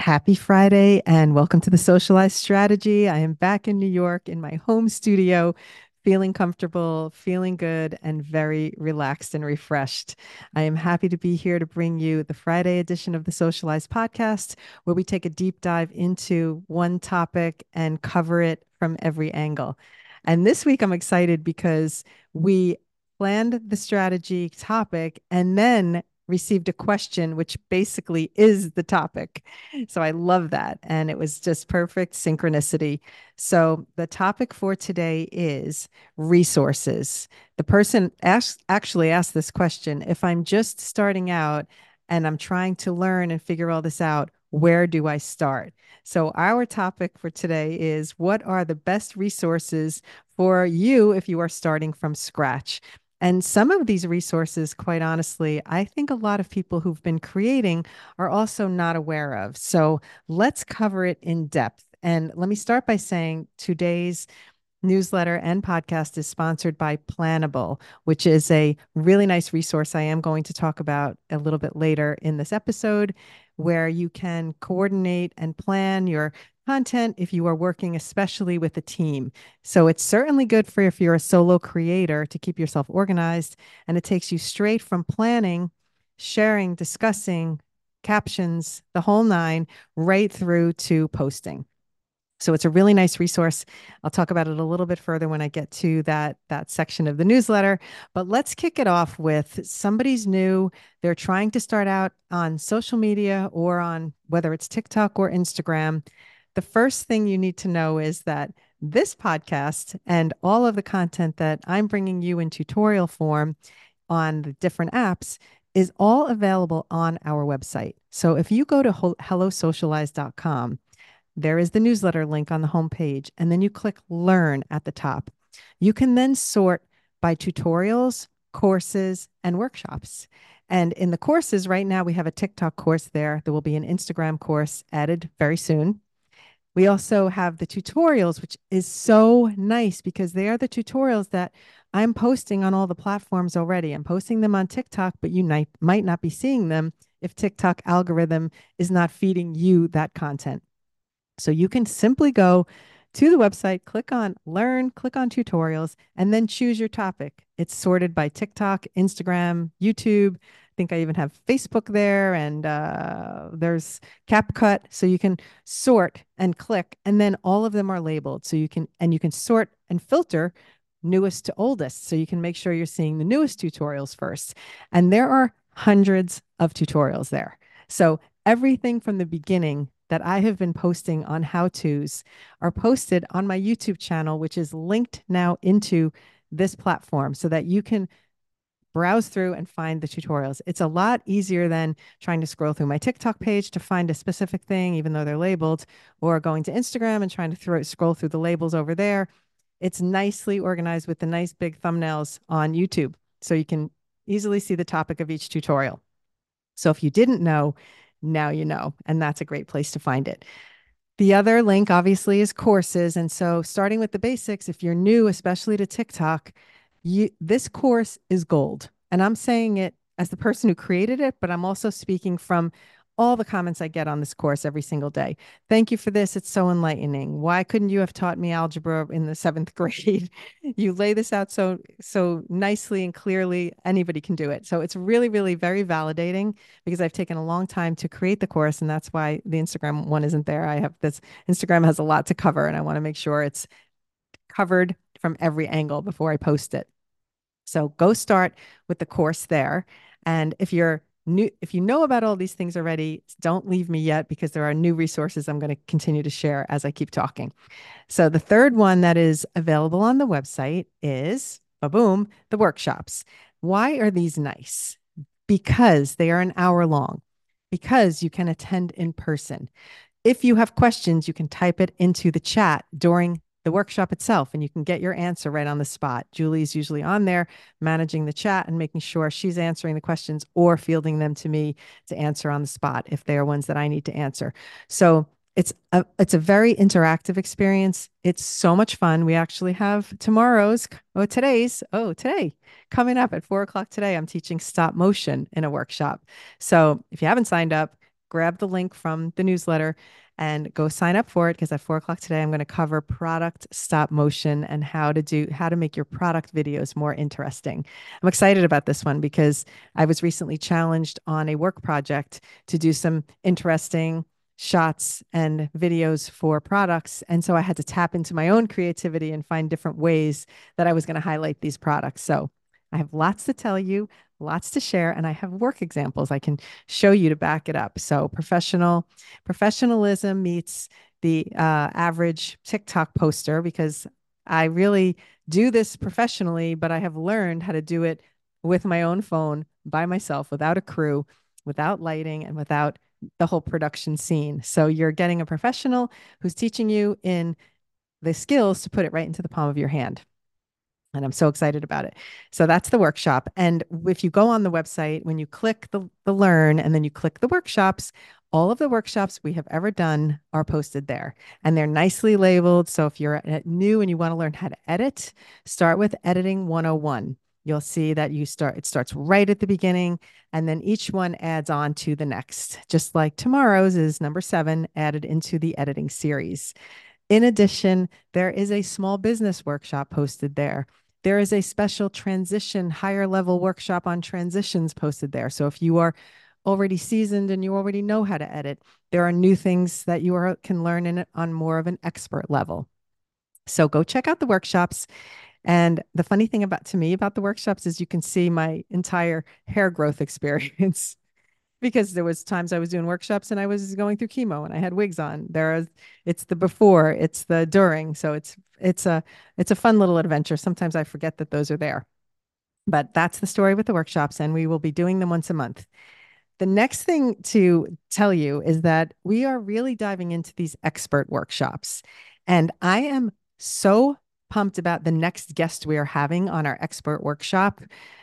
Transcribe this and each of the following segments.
Happy Friday and welcome to the Socialized Strategy. I am back in New York in my home studio, feeling comfortable, feeling good, and very relaxed and refreshed. I am happy to be here to bring you the Friday edition of the Socialized Podcast, where we take a deep dive into one topic and cover it from every angle. And this week I'm excited because we planned the strategy topic and then received a question, which basically is the topic. So I love that. And it was just perfect synchronicity. So the topic for today is resources. The person actually asked this question. If I'm just starting out and I'm trying to learn and figure all this out, where do I start? So our topic for today is what are the best resources for you if you are starting from scratch? And some of these resources, quite honestly, I think a lot of people who've been creating are also not aware of. So let's cover it in depth. And let me start by saying today's newsletter and podcast is sponsored by Planable, which is a really nice resource I am going to talk about a little bit later in this episode, where you can coordinate and plan your content if you are working especially with a team. So it's certainly good for if you're a solo creator to keep yourself organized, and it takes you straight from planning, sharing, discussing, captions, the whole nine, right through to posting. So it's a really nice resource. I'll talk about it a little bit further when I get to that section of the newsletter. But let's kick it off with somebody's new. They're trying to start out on social media or on whether it's TikTok or Instagram. The first thing you need to know is that this podcast and all of the content that I'm bringing you in tutorial form on the different apps is all available on our website. So if you go to hellosocialize.com, there is the newsletter link on the homepage, and then you click Learn at the top. You can then sort by tutorials, courses, and workshops. And in the courses, right now, we have a TikTok course there. There will be an Instagram course added very soon. We also have the tutorials, which is so nice because they are the tutorials that I'm posting on all the platforms already. I'm posting them on TikTok, but you might not be seeing them if TikTok algorithm is not feeding you that content. So you can simply go to the website, click on Learn, click on Tutorials, and then choose your topic. It's sorted by TikTok, Instagram, YouTube. I think I even have Facebook there, and there's CapCut. So you can sort and click, and then all of them are labeled. So you can sort and filter newest to oldest. So you can make sure you're seeing the newest tutorials first. And there are hundreds of tutorials there. So everything from the beginning that I have been posting on how-tos are posted on my YouTube channel, which is linked now into this platform so that you can browse through and find the tutorials. It's a lot easier than trying to scroll through my TikTok page to find a specific thing, even though they're labeled, or going to Instagram and trying to scroll through the labels over there. It's nicely organized with the nice big thumbnails on YouTube, so you can easily see the topic of each tutorial. So if you didn't know, now you know, and that's a great place to find it. The other link, obviously, is courses. And so, starting with the basics, if you're new, especially to TikTok, this course is gold. And I'm saying it as the person who created it, but I'm also speaking from all the comments I get on this course every single day. Thank you for this. It's so enlightening. Why couldn't you have taught me algebra in the seventh grade? You lay this out so nicely and clearly. Anybody can do it. So it's really, really very validating because I've taken a long time to create the course, and that's why the Instagram one isn't there. I have this Instagram has a lot to cover, and I want to make sure it's covered from every angle before I post it. So go start with the course there. And if you're new, if you know about all these things already, don't leave me yet because there are new resources I'm going to continue to share as I keep talking. So the third one that is available on the website is, boom, the workshops. Why are these nice? Because they are an hour long, because you can attend in person. If you have questions, you can type it into the chat during the workshop itself and you can get your answer right on the spot. Julie's usually on there managing the chat and making sure she's answering the questions or fielding them to me to answer on the spot if they are ones that I need to answer. So it's a very interactive experience. It's so much fun. We actually have today coming up at 4 o'clock today. I'm teaching stop motion in a workshop. So if you haven't signed up, grab the link from the newsletter and go sign up for it because at 4 o'clock today, I'm going to cover product stop motion and how to make your product videos more interesting. I'm excited about this one because I was recently challenged on a work project to do some interesting shots and videos for products. And so I had to tap into my own creativity and find different ways that I was going to highlight these products. So I have lots to tell you, lots to share, and I have work examples I can show you to back it up. So professionalism meets the average TikTok poster because I really do this professionally, but I have learned how to do it with my own phone by myself without a crew, without lighting, and without the whole production scene. So you're getting a professional who's teaching you in the skills to put it right into the palm of your hand. And I'm so excited about it. So that's the workshop. And if you go on the website, when you click the learn and then you click the workshops, all of the workshops we have ever done are posted there and they're nicely labeled. So if you're new and you want to learn how to edit, start with editing 101. You'll see that it starts right at the beginning and then each one adds on to the next, just like tomorrow's is number 7 added into the editing series. In addition, there is a small business workshop posted there. There is a special transition higher level workshop on transitions posted there. So if you are already seasoned and you already know how to edit, there are new things that can learn on more of an expert level. So go check out the workshops. And the funny thing to me about the workshops is you can see my entire hair growth experience because there was times I was doing workshops and I was going through chemo and I had wigs on. It's the before, it's the during. So it's a fun little adventure. Sometimes I forget that those are there. But that's the story with the workshops, and we will be doing them once a month. The next thing to tell you is that we are really diving into these expert workshops. And I am so pumped about the next guest we are having on our expert workshop.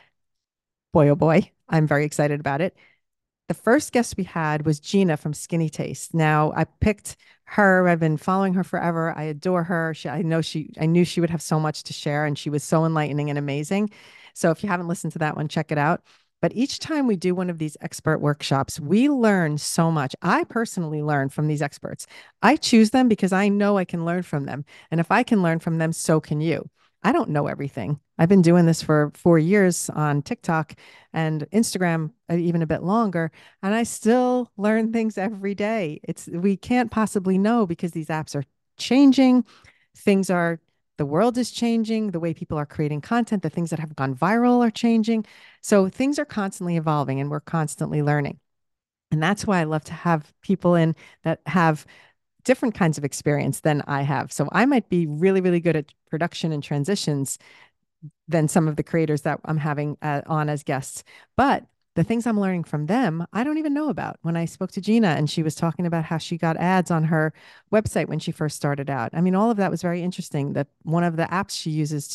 Boy, oh boy, I'm very excited about it. The first guest we had was Gina from Skinny Taste. Now, I picked her. I've been following her forever. I adore her. I knew she would have so much to share, and she was so enlightening and amazing. So if you haven't listened to that one, check it out. But each time we do one of these expert workshops, we learn so much. I personally learn from these experts. I choose them because I know I can learn from them. And if I can learn from them, so can you. I don't know everything. I've been doing this for 4 years on TikTok and Instagram, even a bit longer, and I still learn things every day. We can't possibly know because these apps are changing. Things are the world is changing, the way people are creating content, the things that have gone viral are changing. So things are constantly evolving and we're constantly learning. And that's why I love to have people in that have different kinds of experience than I have. So I might be really, really good at production and transitions than some of the creators that I'm having on as guests. But the things I'm learning from them, I don't even know about. When I spoke to Gina and she was talking about how she got ads on her website when she first started out. I mean, all of that was very interesting. That one of the apps she uses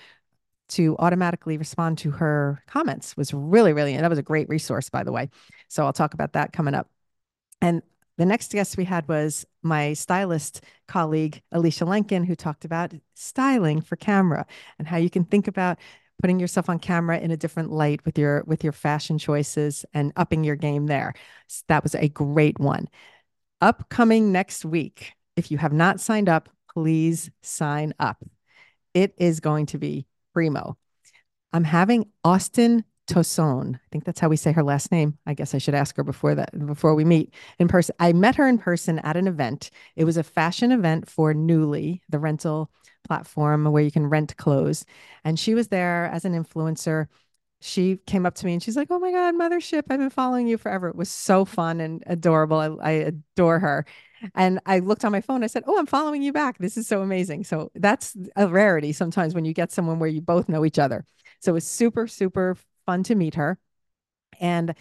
to automatically respond to her comments was really, that was a great resource, by the way. So I'll talk about that coming up. And the next guest we had was my stylist colleague, Alicia Lenkin, who talked about styling for camera and how you can think about putting yourself on camera in a different light with your fashion choices and upping your game there. So that was a great one. Upcoming next week, if you have not signed up, please sign up. It is going to be primo. I'm having Austin Tosone. I think that's how we say her last name. I guess I should ask her before we meet in person. I met her in person at an event. It was a fashion event for Nuuly, the rental platform where you can rent clothes. And she was there as an influencer. She came up to me and she's like, "Oh my God, Mothership, I've been following you forever." It was so fun and adorable. I adore her. And I looked on my phone. I said, "Oh, I'm following you back. This is so amazing." So that's a rarity sometimes when you get someone where you both know each other. So it was super, super fun to meet her. And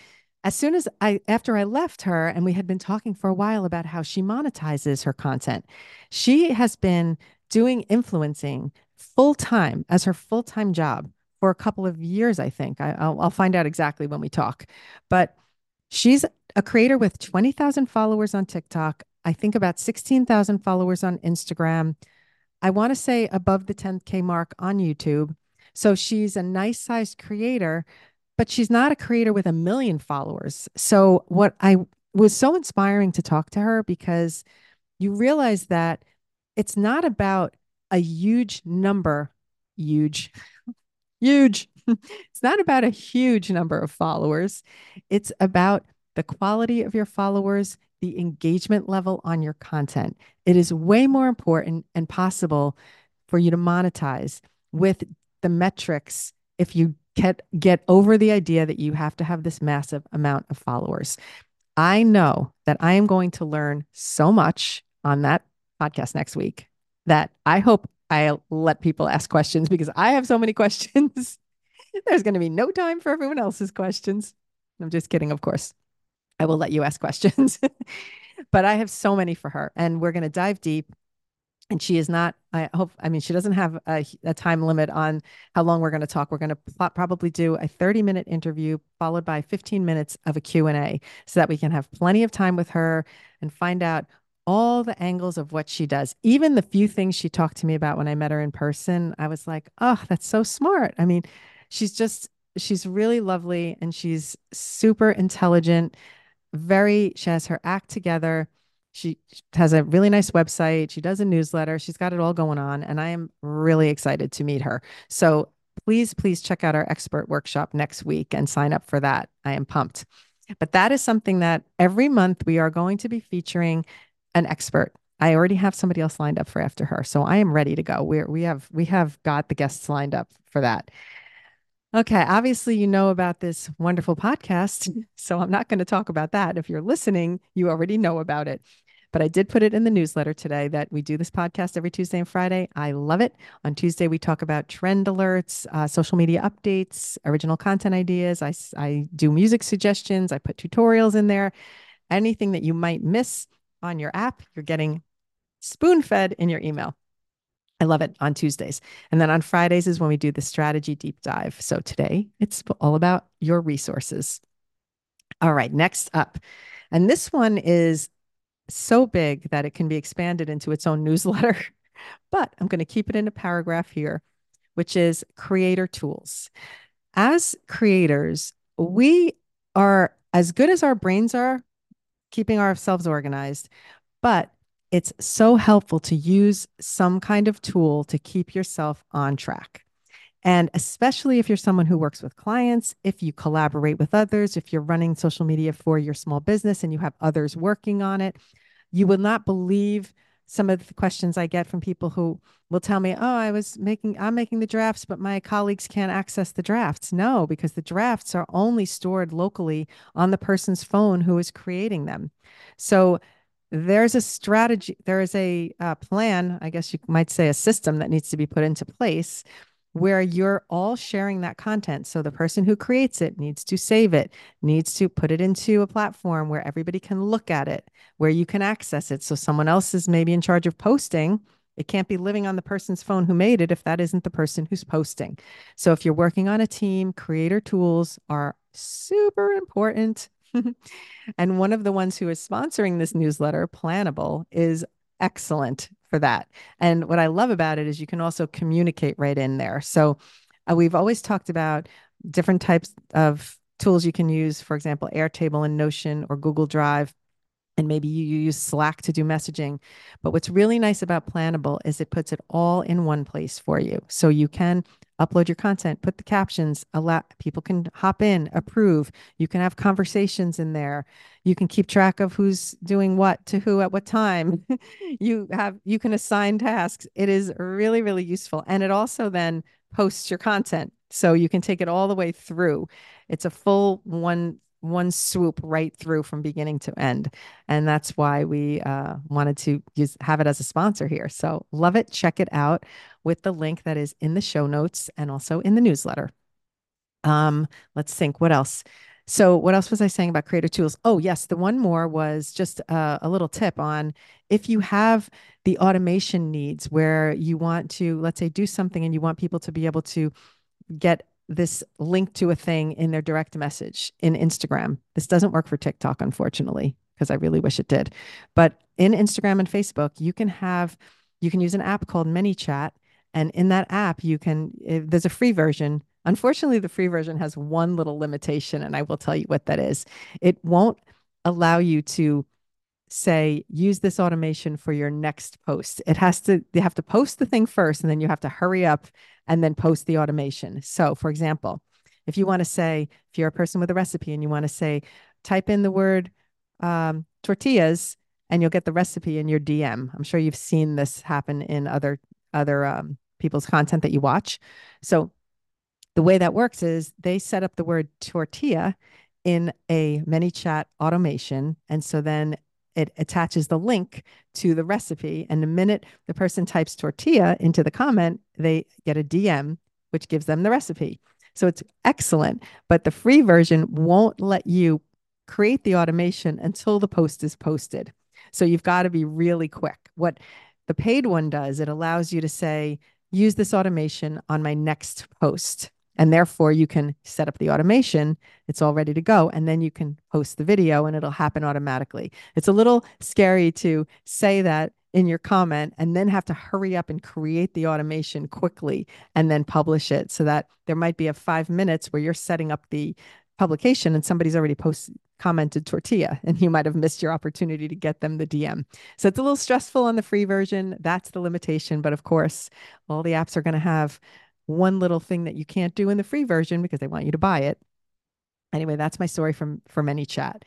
after I left her, and we had been talking for a while about how she monetizes her content, she has been doing influencing full time as her full time job for a couple of years, I think. I'll find out exactly when we talk. But she's a creator with 20,000 followers on TikTok. I think about 16,000 followers on Instagram. I want to say above the 10K mark on YouTube. So she's a nice sized creator, but she's not a creator with a million followers. So what I was so inspiring to talk to her because you realize that it's not about a huge number, huge, huge. It's not about a huge number of followers. It's about the quality of your followers, the engagement level on your content. It is way more important and possible for you to monetize with the metrics if you get over the idea that you have to have this massive amount of followers. I know that I am going to learn so much on that podcast next week that I hope I let people ask questions because I have so many questions. There's going to be no time for everyone else's questions. I'm just kidding, of course. I will let you ask questions, but I have so many for her, and we're going to dive deep. And she is not, I hope, I mean, she doesn't have a time limit on how long we're going to talk. We're going to probably do a 30-minute interview followed by 15 minutes of a Q&A so that we can have plenty of time with her and find out all the angles of what she does. Even the few things she talked to me about when I met her in person, I was like, oh, that's so smart. I mean, she's just, she's really lovely and she's super intelligent, she has her act together. She has a really nice website. She does a newsletter. She's got it all going on. And I am really excited to meet her. So please, please check out our expert workshop next week and sign up for that. I am pumped. But that is something that every month we are going to be featuring an expert. I already have somebody else lined up for after her. So I am ready to go. We have got the guests lined up for that. Okay, obviously, you know about this wonderful podcast, so I'm not going to talk about that. If you're listening, you already know about it. But I did put it in the newsletter today that we do this podcast every Tuesday and Friday. I love it. On Tuesday, we talk about trend alerts, social media updates, original content ideas. I do music suggestions. I put tutorials in there. Anything that you might miss on your app, you're getting spoon fed in your email. I love it on Tuesdays. And then on Fridays is when we do the strategy deep dive. So today it's all about your resources. All right, next up. And this one is so big that it can be expanded into its own newsletter, but I'm going to keep it in a paragraph here, which is creator tools. As creators, we are as good as our brains are keeping ourselves organized, but it's so helpful to use some kind of tool to keep yourself on track. And especially if you're someone who works with clients, if you collaborate with others, if you're running social media for your small business and you have others working on it, you will not believe some of the questions I get from people who will tell me, "Oh, I'm making the drafts, but my colleagues can't access the drafts." No, because the drafts are only stored locally on the person's phone who is creating them. So there's a strategy, there is a plan, I guess you might say a system that needs to be put into place where you're all sharing that content. So the person who creates it needs to save it, needs to put it into a platform where everybody can look at it, where you can access it. So someone else is maybe in charge of posting. It can't be living on the person's phone who made it if that isn't the person who's posting. So if you're working on a team, creator tools are super important. And one of the ones who is sponsoring this newsletter, Planable, is excellent for that. And what I love about it is you can also communicate right in there. So we've always talked about different types of tools you can use, for example, Airtable and Notion or Google Drive, and maybe you use Slack to do messaging. But what's really nice about Planable is it puts it all in one place for you. So you can upload your content, put the captions, allow people can hop in, approve. You can have conversations in there. You can keep track of who's doing what to who at what time. You can assign tasks. It is really, really useful. And it also then posts your content. So you can take it all the way through. It's a full one swoop right through from beginning to end. And that's why we wanted to have it as a sponsor here. So love it. Check it out with the link that is in the show notes and also in the newsletter. Let's think what else. So what else was I saying about creator tools? Oh, yes. The one more was just a little tip on if you have the automation needs where you want to, let's say, do something and you want people to be able to get this link to a thing in their direct message in Instagram. This doesn't work for TikTok, unfortunately, because I really wish it did. But in Instagram and Facebook, you can use an app called ManyChat. And in that app, there's a free version. Unfortunately, the free version has one little limitation, and I will tell you what that is. It won't allow you to say, use this automation for your next post. You have to post the thing first, and then you have to hurry up and then post the automation. So, for example, if you want to say, if you're a person with a recipe and you want to say, type in the word tortillas, and you'll get the recipe in your DM. I'm sure you've seen this happen in other people's content that you watch. So the way that works is they set up the word tortilla in a ManyChat automation. And so then it attaches the link to the recipe. And the minute the person types tortilla into the comment, they get a DM, which gives them the recipe. So it's excellent. But the free version won't let you create the automation until the post is posted. So you've got to be really quick. What the paid one does, it allows you to say, use this automation on my next post. And therefore, you can set up the automation. It's all ready to go. And then you can post the video and it'll happen automatically. It's a little scary to say that in your comment and then have to hurry up and create the automation quickly and then publish it, so that there might be a 5 minutes where you're setting up the publication and somebody's already commented tortilla, and you might have missed your opportunity to get them the DM. So it's a little stressful on the free version. That's the limitation. But of course, all the apps are going to have one little thing that you can't do in the free version because they want you to buy it. Anyway, that's my story from ManyChat.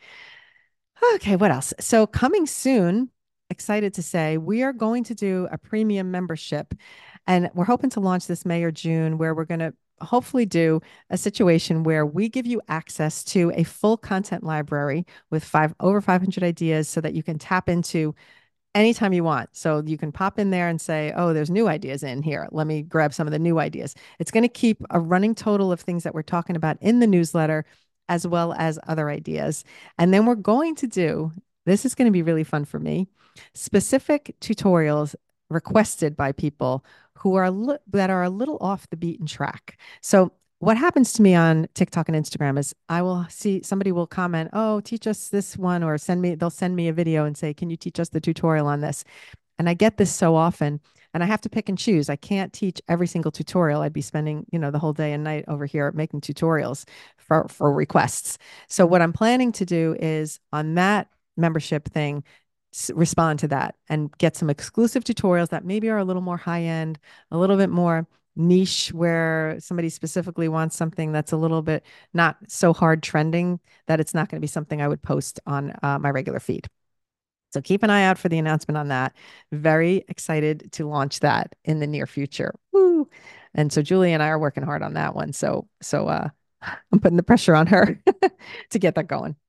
Okay, what else? So coming soon, excited to say, we are going to do a premium membership, and we're hoping to launch this May or June, where we're going to hopefully do a situation where we give you access to a full content library with over 500 ideas, so that you can tap into anytime you want. So you can pop in there and say, oh, there's new ideas in here. Let me grab some of the new ideas. It's going to keep a running total of things that we're talking about in the newsletter, as well as other ideas. And then we're going to do, this is going to be really fun for me, specific tutorials requested by people who are that are a little off the beaten track. So what happens to me on TikTok and Instagram is I will see somebody will comment, oh, teach us this one, or they'll send me a video and say, can you teach us the tutorial on this? And I get this so often, and I have to pick and choose. I can't teach every single tutorial. I'd be spending, the whole day and night over here making tutorials for requests. So what I'm planning to do is, on that membership thing, respond to that and get some exclusive tutorials that maybe are a little more high end, a little bit more niche, where somebody specifically wants something that's a little bit not so hard trending that it's not going to be something I would post on my regular feed. So keep an eye out for the announcement on that. Very excited to launch that in the near future. Woo. And so Julie and I are working hard on that one. So I'm putting the pressure on her to get that going.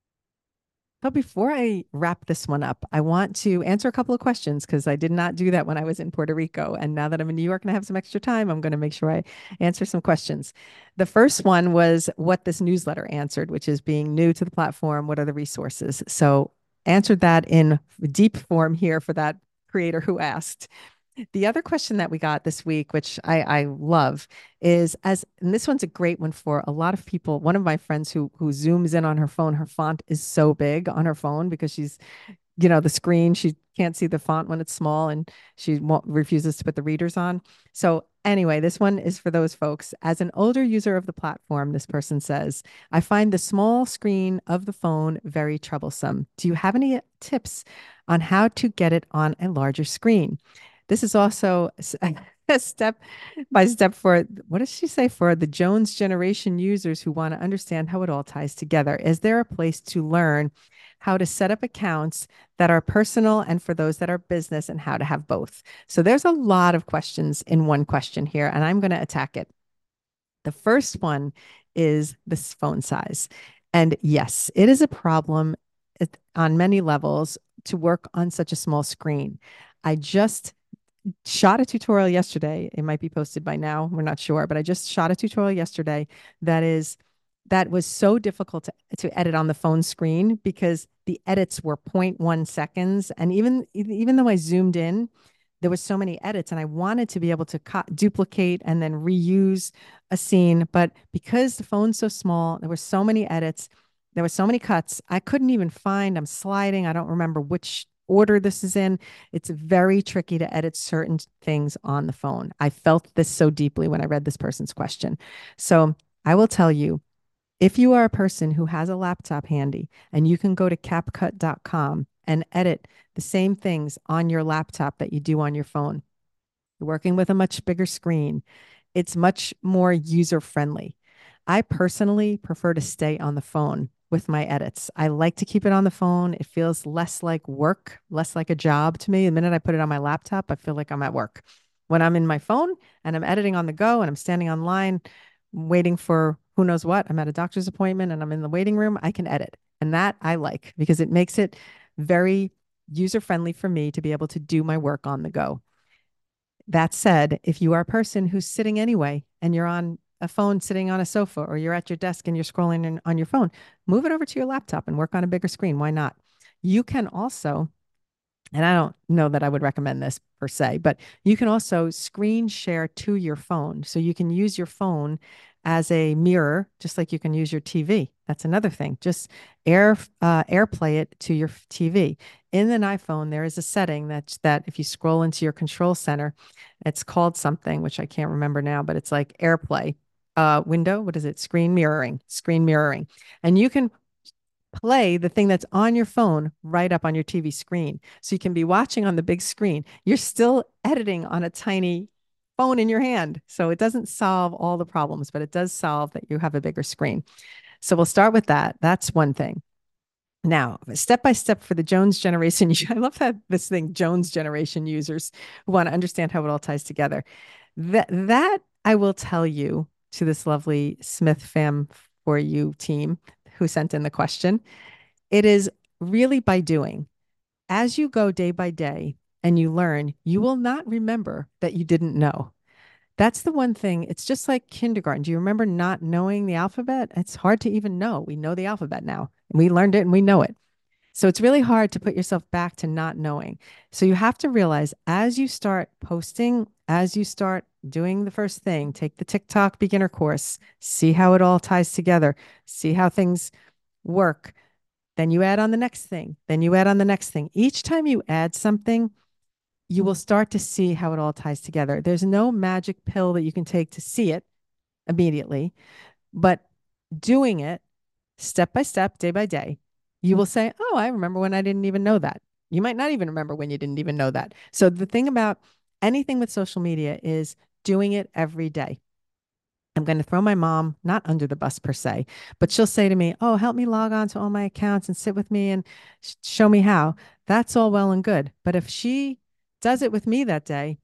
But before I wrap this one up, I want to answer a couple of questions, because I did not do that when I was in Puerto Rico. And now that I'm in New York and I have some extra time, I'm going to make sure I answer some questions. The first one was what this newsletter answered, which is, being new to the platform, what are the resources? So answered that in deep form here for that creator who asked. The other question that we got this week, which I love, is, and this one's a great one for a lot of people. One of my friends who zooms in on her phone, her font is so big on her phone because she's, the screen, she can't see the font when it's small, and she refuses to put the readers on. So anyway, this one is for those folks. As an older user of the platform, this person says, I find the small screen of the phone very troublesome. Do you have any tips on how to get it on a larger screen? This is also a step by step for, what does she say, for the Jones generation users who want to understand how it all ties together. Is there a place to learn how to set up accounts that are personal and for those that are business, and how to have both? So there's a lot of questions in one question here, and I'm going to attack it. The first one is this phone size. And yes, it is a problem on many levels to work on such a small screen. I just shot a tutorial yesterday. It might be posted by now. We're not sure, but I just shot a tutorial yesterday that was so difficult to edit on the phone screen, because the edits were 0.1 seconds. And even though I zoomed in, there was so many edits, and I wanted to be able to duplicate and then reuse a scene. But because the phone's so small, there were so many edits, there were so many cuts, I couldn't even find, I'm sliding, I don't remember which order this is in. It's very tricky to edit certain things on the phone. I felt this so deeply when I read this person's question. So I will tell you, If you are a person who has a laptop handy and you can go to CapCut.com and edit the same things on your laptop that you do on your phone, you're working with a much bigger screen. It's much more user friendly. I personally prefer to stay on the phone with my edits. I like to keep it on the phone. It feels less like work, less like a job to me. The minute I put it on my laptop, I feel like I'm at work. When I'm in my phone and I'm editing on the go and I'm standing online waiting for who knows what, I'm at a doctor's appointment and I'm in the waiting room, I can edit. And that I like because it makes it very user friendly for me to be able to do my work on the go. That said, if you are a person who's sitting anyway and you're on a phone sitting on a sofa or you're at your desk and you're scrolling on your phone, move it over to your laptop and work on a bigger screen. Why not? You can also, and I don't know that I would recommend this per se, but you can also screen share to your phone. So you can use your phone as a mirror, just like you can use your TV. That's another thing. Just AirPlay it to your TV. In an iPhone, there is a setting that if you scroll into your control center, it's called something which I can't remember now, but it's like AirPlay window. What is it? Screen mirroring, and you can play the thing that's on your phone right up on your TV screen. So you can be watching on the big screen. You're still editing on a tiny phone in your hand. So it doesn't solve all the problems, but it does solve that you have a bigger screen. So we'll start with that. That's one thing. Now, step by step for the Jones generation, I love that this thing, Jones generation users who want to understand how it all ties together. That I will tell you to this lovely Smith Fam for You team who sent in the question. It is really by doing. As you go day by day and you learn, you will not remember that you didn't know. That's the one thing. It's just like kindergarten. Do you remember not knowing the alphabet? It's hard to even know. We know the alphabet now, and we learned it and we know it. So it's really hard to put yourself back to not knowing. So you have to realize as you start posting, as you start doing the first thing, take the TikTok beginner course, see how it all ties together, see how things work. Then you add on the next thing. Then you add on the next thing. Each time you add something, you will start to see how it all ties together. There's no magic pill that you can take to see it immediately, but doing it step by step, day by day, you will say, oh, I remember when I didn't even know that. You might not even remember when you didn't even know that. So the thing about anything with social media is doing it every day. I'm going to throw my mom not under the bus per se, but she'll say to me, oh, help me log on to all my accounts and sit with me and show me how. That's all well and good. But if she does it with me that day,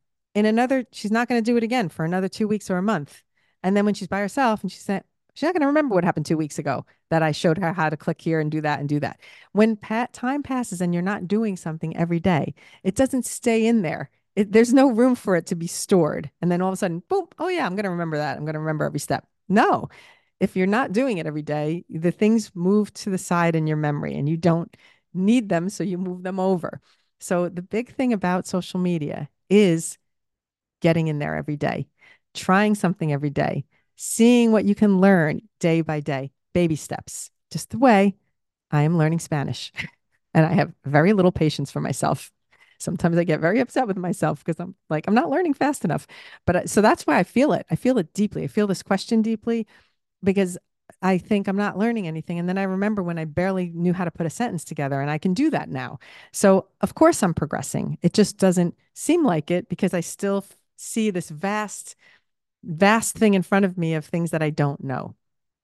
she's not going to do it again for another 2 weeks or a month. And then when she's by herself and she's not going to remember what happened 2 weeks ago that I showed her how to click here and do that and do that. When time passes and you're not doing something every day, it doesn't stay in there. There's no room for it to be stored. And then all of a sudden, boom, oh yeah, I'm going to remember that. I'm going to remember every step. No, if you're not doing it every day, the things move to the side in your memory and you don't need them. So you move them over. So the big thing about social media is getting in there every day, trying something every day, seeing what you can learn day by day, baby steps, just the way I am learning Spanish. And I have very little patience for myself. Sometimes I get very upset with myself because I'm like, I'm not learning fast enough. But so that's why I feel it. I feel it deeply. I feel this question deeply because I think I'm not learning anything. And then I remember when I barely knew how to put a sentence together, and I can do that now. So, of course, I'm progressing. It just doesn't seem like it because I still see this vast, vast thing in front of me of things that I don't know.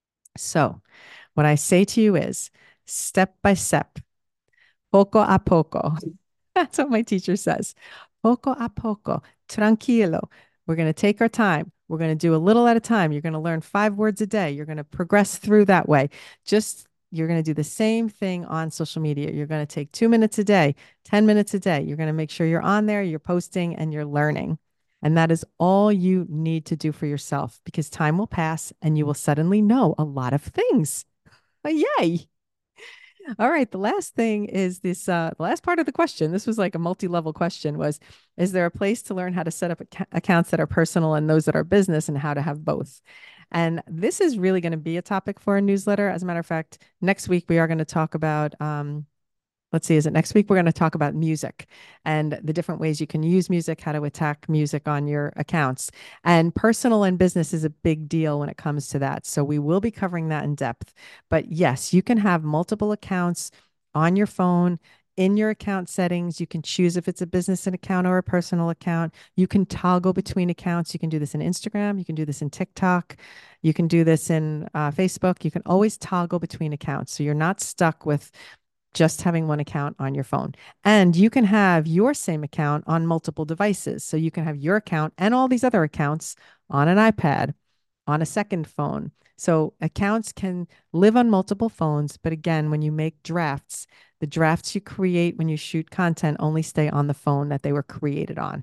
So, what I say to you is step by step, poco a poco. That's what my teacher says. Poco a poco, tranquilo. We're going to take our time. We're going to do a little at a time. You're going to learn 5 words a day. You're going to progress through that way. You're going to do the same thing on social media. You're going to take 2 minutes a day, 10 minutes a day. You're going to make sure you're on there, you're posting, and you're learning. And that is all you need to do for yourself because time will pass and you will suddenly know a lot of things. Yay. All right. The last thing is the last part of the question. This was like a multi-level question was, is there a place to learn how to set up accounts that are personal and those that are business and how to have both? And this is really going to be a topic for a newsletter. As a matter of fact, next week we are going to talk about let's see, is it next week? We're going to talk about music and the different ways you can use music, how to attack music on your accounts. And personal and business is a big deal when it comes to that. So we will be covering that in depth. But yes, you can have multiple accounts on your phone. In your account settings, you can choose if it's a business account or a personal account. You can toggle between accounts. You can do this in Instagram. You can do this in TikTok. You can do this in Facebook. You can always toggle between accounts. So you're not stuck with just having one account on your phone. And you can have your same account on multiple devices. So you can have your account and all these other accounts on an iPad, on a second phone. So accounts can live on multiple phones. But again, when you make drafts, the drafts you create when you shoot content only stay on the phone that they were created on.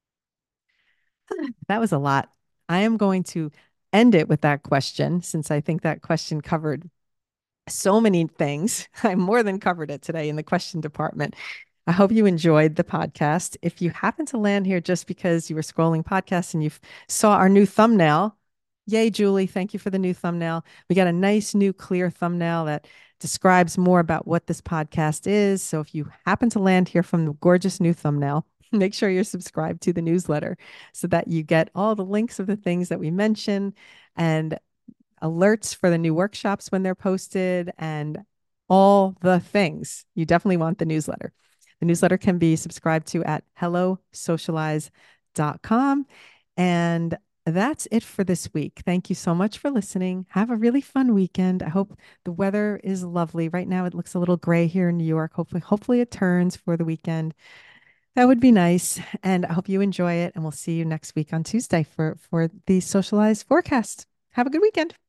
That was a lot. I am going to end it with that question since I think that question covered so many things. I more than covered it today in the question department. I hope you enjoyed the podcast. If you happen to land here just because you were scrolling podcasts and you saw our new thumbnail, yay, Julie, thank you for the new thumbnail. We got a nice new clear thumbnail that describes more about what this podcast is. So if you happen to land here from the gorgeous new thumbnail, make sure you're subscribed to the newsletter so that you get all the links of the things that we mention and alerts for the new workshops when they're posted and all the things. You definitely want the newsletter. The newsletter can be subscribed to at hellosocialize.com. And that's it for this week. Thank you so much for listening. Have a really fun weekend. I hope the weather is lovely. Right now it looks a little gray here in New York. Hopefully it turns for the weekend. That would be nice. And I hope you enjoy it. And we'll see you next week on Tuesday for the socialized forecast. Have a good weekend.